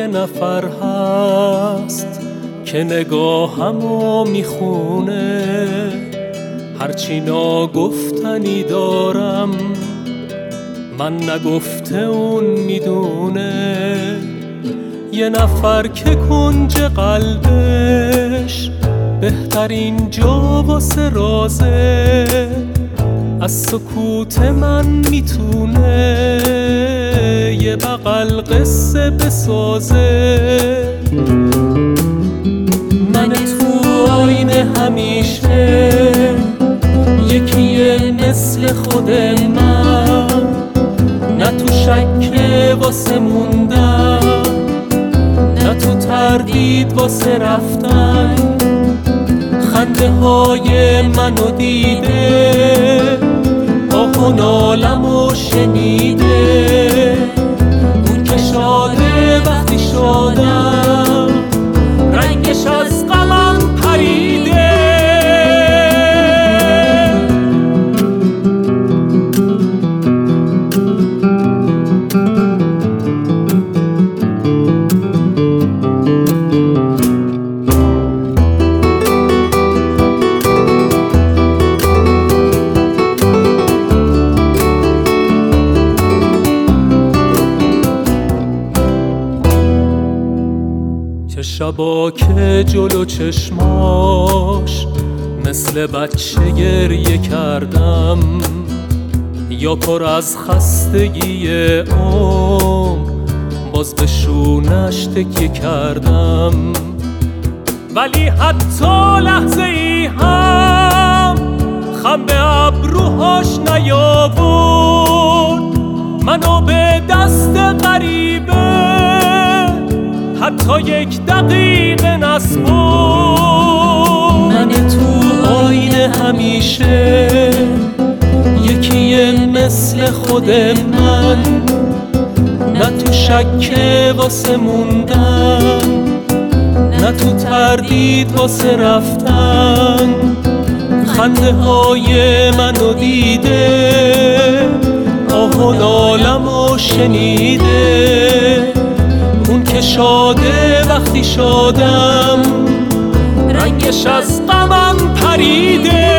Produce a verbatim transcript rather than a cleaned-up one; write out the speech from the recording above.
یه نفر هست که نگاهمو میخونه، هرچی ناگفتنی دارم من نگفته اون میدونه. یه نفر که کنج قلبش بهترین جا واسه رازه، از سکوت من میتونه یه بغل قصه بسازه. من تو آینه همیشه یکیه مثل خود من، نه تو شک واسه موندن، نه تو تردید واسه رفتن. خنده های منو دیده، آه و نالمو شنیده. اون که شاده وقتی شادم، رنگش از غمم پریده. چه شبا که جلو چشماش مثل بچه گریه کردم، یا پر از خستگی عمر باز به شونش تکیه کردم. ولی حتی لحظه ای هم خم به ابروهاش نیاورد، منو به دست غریبه حتی یک دقیقه نسپرد. من تو آینه همیشه یکیه مثل خود من، نه تو شک واسه موندن، نه تو تردید واسه رفتن. خنده های منو دیده، آه و نالمو شنیده. اون که شاده وقتی شادم، رنگش از غمم پریده.